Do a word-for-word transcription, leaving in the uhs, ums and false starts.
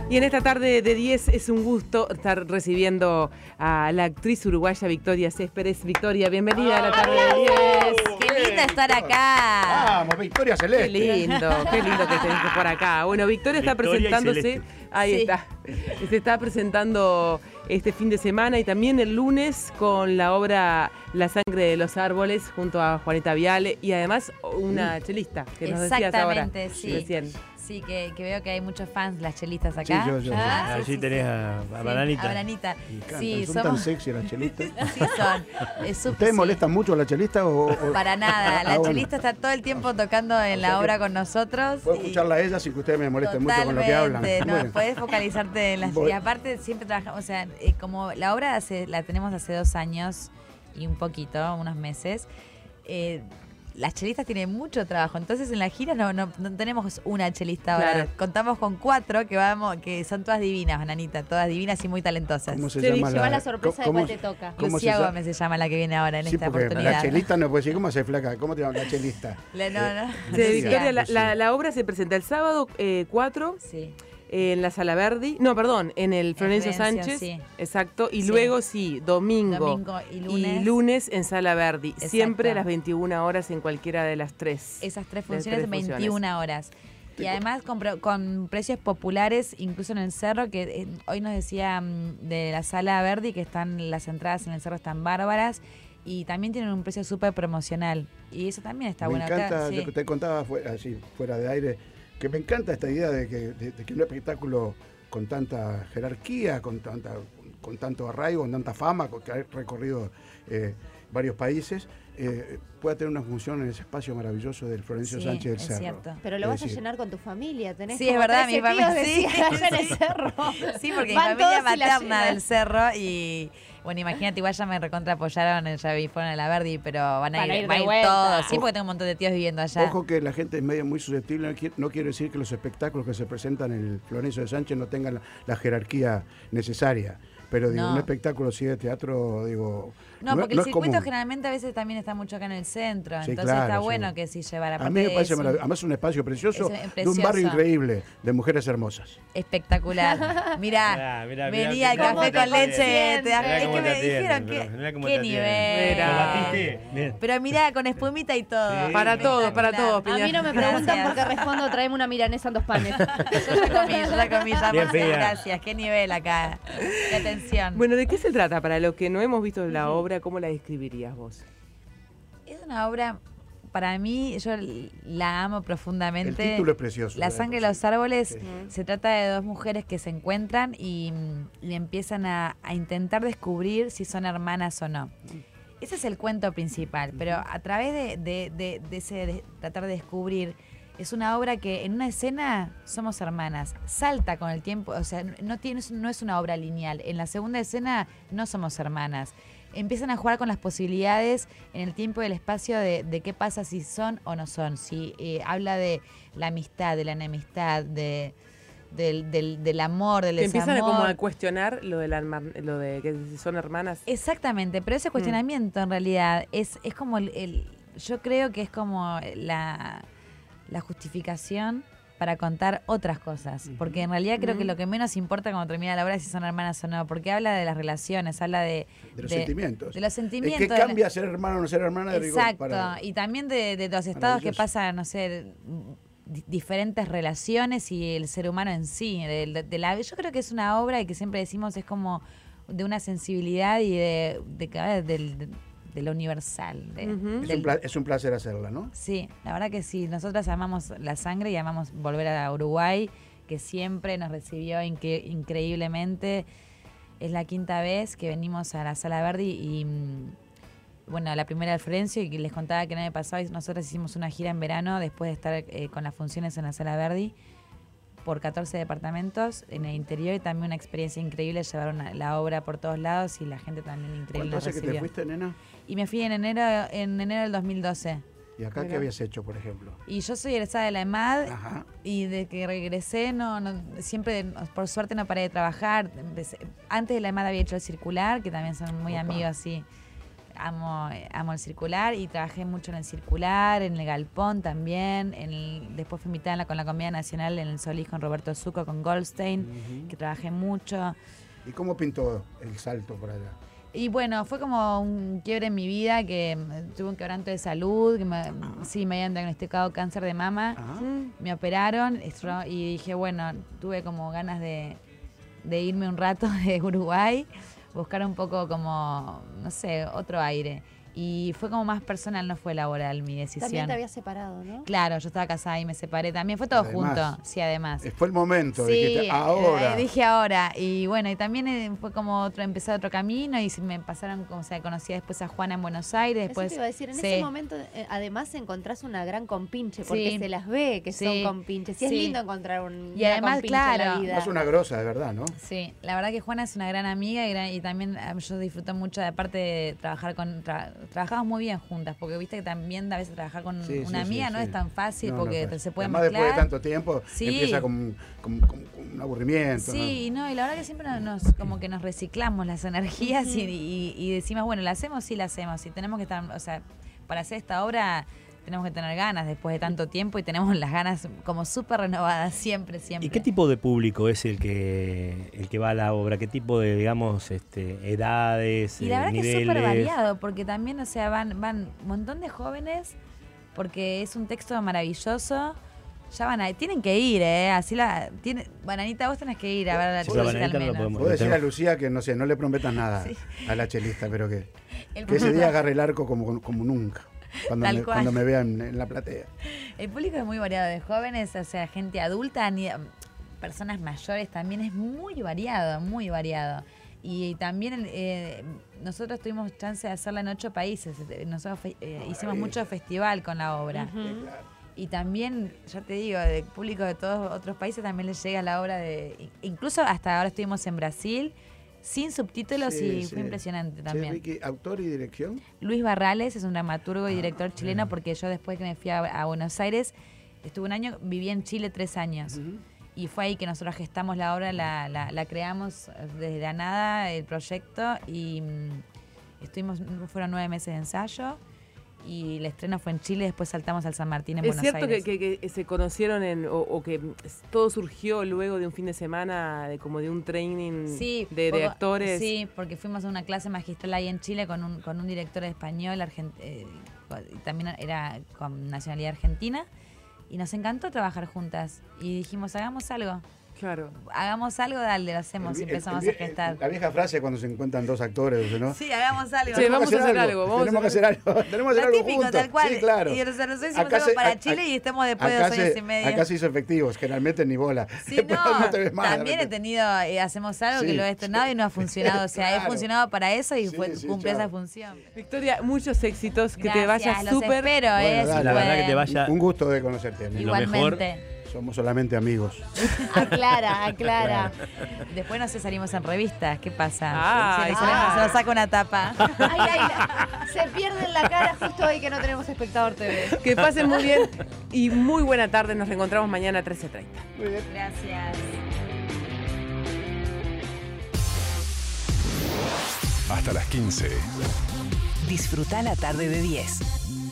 Y en esta tarde de diez es un gusto estar recibiendo a la actriz uruguaya Victoria Céspedes. Victoria, bienvenida a la tarde de diez. ¡Qué lindo estar acá! ¡Vamos, Victoria Celeste! Qué lindo, qué lindo que estés por acá. Bueno, Victoria está Victoria presentándose, ahí Sí. está, se está presentando este fin de semana y también el lunes con la obra La sangre de los árboles junto a Juanita Viale y además una chelista que nos decías ahora. Exactamente, sí. Recién. Sí, que, que veo que hay muchos fans, las chelistas acá. Sí, yo, yo, yo. Ah, Allí sí, sí, tenés sí. a, a Sí, Bananita. a Bananita. Me encantan, Sí, son somos... tan sexy las chelistas. Sí son. Es súper- ¿Ustedes sí. molestan mucho a la chelista o...? o- Para nada, la Ah, bueno. chelista está todo el tiempo tocando en O sea la que obra con nosotros. Puedo y- escucharla a ella sin que ustedes me molesten mucho con lo que hablan. Totalmente, no, Bueno. podés focalizarte en las... Voy. Y aparte siempre trabajamos, o sea, eh, como la obra hace, la tenemos hace dos años y un poquito, unos meses, eh, las chelistas tienen mucho trabajo, entonces en la gira no, no, no tenemos una chelista ahora, Claro. contamos con cuatro que vamos, que son todas divinas, Bananita, todas divinas y muy talentosas. ¿Cómo se Te llama Lleva la, la sorpresa de cómo- cuál te toca. cómo Lucía se llama? Gómez se llama la que viene ahora en Sí, esta porque oportunidad. la chelista no puede decir, ¿cómo se flaca? ¿Cómo te llamas? La chelista. La- no, no. Sí, Lucía. Victoria, la, Sí. la- la obra se presenta el sábado eh, cuatro Sí. en la Sala Verdi, no, perdón, en el Florencio Florencio, Sánchez, sí. exacto, y Sí. luego sí, domingo, Domingo y lunes. y lunes en Sala Verdi, Exacto. siempre a las veintiuna horas en cualquiera de las tres. Esas tres Las funciones en tres funciones. veintiuna horas. Y además con, pro- con precios populares, incluso en el Cerro, que eh, hoy nos decía mm, de la Sala Verdi que están las entradas en el Cerro están bárbaras y también tienen un precio súper promocional. Y eso también está Me bueno encanta, acá. yo Sí. que te contaba fuera, así, fuera de aire, que me encanta esta idea de que, de, de que un espectáculo con tanta jerarquía, con tanta con tanto arraigo, con tanta fama, con que ha recorrido eh, varios países, eh, pueda tener una función en ese espacio maravilloso del Florencio Sí, Sánchez del es Cerro. cierto. Pero lo Es vas a decir, llenar con tu familia, tenés Sí, como es verdad, trece mi familia- tíos, sí, decías, allá en el sí. cerro. Sí, porque mi Van familia todos y la materna llenan. del Cerro y bueno, imagínate, igual ya me recontra apoyaron, ya vi, fueron a la Verdi, pero van a Van a ir, ir va de a ir vuelta. todos, sí, porque tengo un montón de tíos viviendo allá. Ojo que la gente es medio muy susceptible, no quiere, no quiere decir que los espectáculos que se presentan en el Florencio de Sánchez no tengan la, la jerarquía necesaria. Pero digo, No. un espectáculo así de teatro, digo. No, porque el es circuito común. generalmente a veces también está mucho acá en el centro, Sí, entonces claro, está sí. bueno que sí llevara. A mí me parece es un- maravilloso. Además es un espacio precioso, es de un barrio precioso. increíble, de mujeres hermosas. Espectacular. Mirá, Mirá, mirá, mirá, vení al mirá café cómo te con leche. consiente. Te, Mirá es cómo que te me atienden, dijeron pero que, mirá cómo qué te atienden. nivel. Mirá. ¿Lo batiste? Bien. Pero mirá, con espumita y todo. Sí. Para todos, para todos, A mí no me preguntan Gracias. porque respondo, traeme una milanesa en dos panes. Yo ya comí, yo ya comí, ya Bien, Marce, Pía. gracias. Qué nivel acá. Qué atención. Bueno, ¿de qué se trata? Para los que no hemos visto la obra, ¿cómo la describirías vos? Es una obra, para mí, yo la amo El profundamente. título es precioso. La sangre de los árboles Sí. se trata de dos mujeres que se encuentran y, y empiezan a, a intentar descubrir si son hermanas o no. Ese es el cuento principal, pero a través de, de- de- de ese de tratar de descubrir, es una obra que en una escena somos hermanas, salta con el tiempo, o sea, no, tiene, no es una obra lineal. En la segunda escena no somos hermanas. Empiezan a jugar con las posibilidades en el tiempo y el espacio de, de qué pasa si son o no son. Si eh, habla de la amistad, de la enemistad, de, del, del, del amor, del Que empiezan a desamor. como a cuestionar lo de, la, herma- lo de que son hermanas. Exactamente, pero ese cuestionamiento en realidad es, es como el, el- yo creo que es como la, la justificación para contar otras cosas, porque en realidad creo que lo que menos importa cuando termina la obra es si son hermanas o no, porque habla de las relaciones, habla de, De los de- sentimientos. de los Es sentimientos. que de la- cambia ser hermano o no ser hermana de rigor. Exacto, para- y también de, de los estados que Maravilloso. pasan, no sé, di- diferentes relaciones y el ser humano en sí. De, de- de la, yo creo que es una obra y que siempre decimos es como de una sensibilidad y de, de, de, del- de- de lo universal. de- Ujú. Es, del- un pla- es un placer hacerla, ¿no? Sí, la verdad que sí. Nosotras amamos la sangre y amamos volver a Uruguay, que siempre nos recibió incre- increíblemente. Es la quinta vez que venimos a la Sala Verdi y, mm, bueno, la primera del Florencio, y les contaba que el año pasado nosotros hicimos una gira en verano después de estar eh, con las funciones en la Sala Verdi por catorce departamentos en el interior y también una experiencia increíble. Llevaron a- la obra por todos lados y la gente también increíble ¿Cuánto nos hace que te recibió. fuiste, nena? Y me fui en enero, en enero del dos mil doce. ¿Y acá Mira. qué habías hecho, por ejemplo? Y yo soy egresada de la EMAD Ajá. y de que regresé, no, no siempre, no, por suerte no paré de trabajar. Empecé- antes de la EMAD había hecho el circular, que también son muy Opa. amigos, sí. amo, amo el circular y trabajé mucho en el circular, en el galpón también. En el, después fui invitada en la, con la Comedia Nacional en el Solís con Roberto Zucco, con Goldstein, uh-huh. que trabajé mucho. ¿Y cómo pintó el salto por allá? Y bueno, fue como un quiebre en mi vida, que tuve un quebranto de salud, que me, sí, me habían diagnosticado cáncer de mama, Ajá. me operaron y dije, bueno, tuve como ganas de, de irme un rato de Uruguay, buscar un poco como, no sé, otro aire. Y fue como más personal, no fue laboral mi decisión. También te habías separado, ¿no? Claro, yo estaba casada y me separé también. Fue todo además, junto, sí, además. Fue el momento, sí, dijiste, ahora. Eh, dije ahora. Y bueno, y también eh, fue como otro, empezar otro camino y me pasaron, o sea, conocí después a Juana en Buenos Aires. Después, Eso te iba a decir, en sí. ese momento eh, además encontrás una gran compinche, porque Sí. se las ve que Sí. son compinches. Y es Sí. lindo encontrar un, Y además, una compinche en claro, la vida. Es una grosa, de verdad, ¿no? Sí, la verdad que Juana es una gran amiga y, gran, y también eh, yo disfruto mucho, de aparte de trabajar con... Tra, trabajamos muy bien juntas, porque viste que también a veces trabajar con Sí, una sí, amiga sí, no sí. es tan fácil, No, no, porque pues. se puede Además, mezclar. después de tanto tiempo, Sí. empieza con, con, con- con un aburrimiento. Sí, ¿no? no, y la verdad que siempre nos, nos- como que nos reciclamos las energías y, y- y decimos, bueno, ¿la hacemos? Sí, la hacemos. Y tenemos que estar, o sea, para hacer esta obra tenemos que tener ganas después de tanto tiempo y tenemos las ganas como súper renovadas, siempre, siempre. ¿Y qué tipo de público es el que el que va a la obra? ¿Qué tipo de, digamos, este, edades, Y la eh, verdad niveles? que es súper variado, porque también, o sea, van, van un montón de jóvenes, porque es un texto maravilloso. Ya van a, tienen que ir, ¿eh? Así la, tiene, Bananita, vos tenés que ir a ver a la Sí, chelista Bananita al no la menos. podemos- Puedo decir tenemos- a Lucía que, no sé, no le prometas nada Sí. a la chelista, pero que, El que ese público- día agarre el arco como, como nunca, cuando Tal me, cual. cuando me vean en la platea. El público es muy variado, de jóvenes, o sea, gente adulta, ni, personas mayores, también es muy variado, muy variado. Y también eh, nosotros tuvimos chance de hacerla en ocho países. Nosotros fe- eh, hicimos mucho festival con la obra. Ujú. Y también, ya te digo, del público de todos otros países también les llega la obra de... Incluso hasta ahora estuvimos en Brasil sin subtítulos Sí, y sí. fue impresionante Sí, también. Vicky, autor y dirección. Luis Barrales es un dramaturgo y director chileno, porque yo después que me fui a, a Buenos Aires, estuve un año, viví en Chile tres años. Ujú. Y fue ahí que nosotros gestamos la obra, la, la, la creamos desde la nada, el proyecto, y mm, estuvimos, fueron nueve meses de ensayo, y el estreno fue en Chile, después saltamos al San Martín en ¿Es Buenos cierto que, Aires. que- que se conocieron en, o, o que todo surgió luego de un fin de semana, de como de un training Sí, de, de poco- actores? Sí, porque fuimos a una clase magistral ahí en Chile con un, con un director español, argent- eh, y también era con nacionalidad argentina, y nos encantó trabajar juntas. Y dijimos, hagamos algo. Claro. Hagamos algo, dale, lo hacemos El- y empezamos el- a gestar. La vieja frase cuando se encuentran dos actores, ¿no? Sí, hagamos algo. Sí, vamos a hacer algo, vamos a tenemos que hacer algo. Tenemos que hacer Lo algo típico, juntos. tal cual. Sí, claro. Y nosotros hicimos Acá algo se- para a- Chile a- y estemos después de acá dos años se- y medio. Acá se hizo efectivos, generalmente ni bola. Sí, Después no, te ves más, de también he repente. tenido, eh, hacemos algo que Sí, lo he estrenado y no ha funcionado. O sea, claro. he funcionado para eso y Sí, fue, sí, cumplió chao. esa función. Victoria, muchos éxitos, que te Gracias, vayas los súper. espero, Bueno, eh, si dale, la verdad que te pueden. vaya Un gusto de conocerte. amigo. lo mejor. Igualmente. Somos solamente amigos. Aclara, aclara. Después no sé, salimos en revistas. ¿Qué pasa? Ah, se, nos- ah. se nos saca una tapa. Ay, ay, la- se pierde en la cara justo hoy que no tenemos espectador T V. Que pasen muy bien y muy buena tarde. Nos reencontramos mañana a trece treinta. Gracias. Hasta las quince. Disfruta la tarde de diez.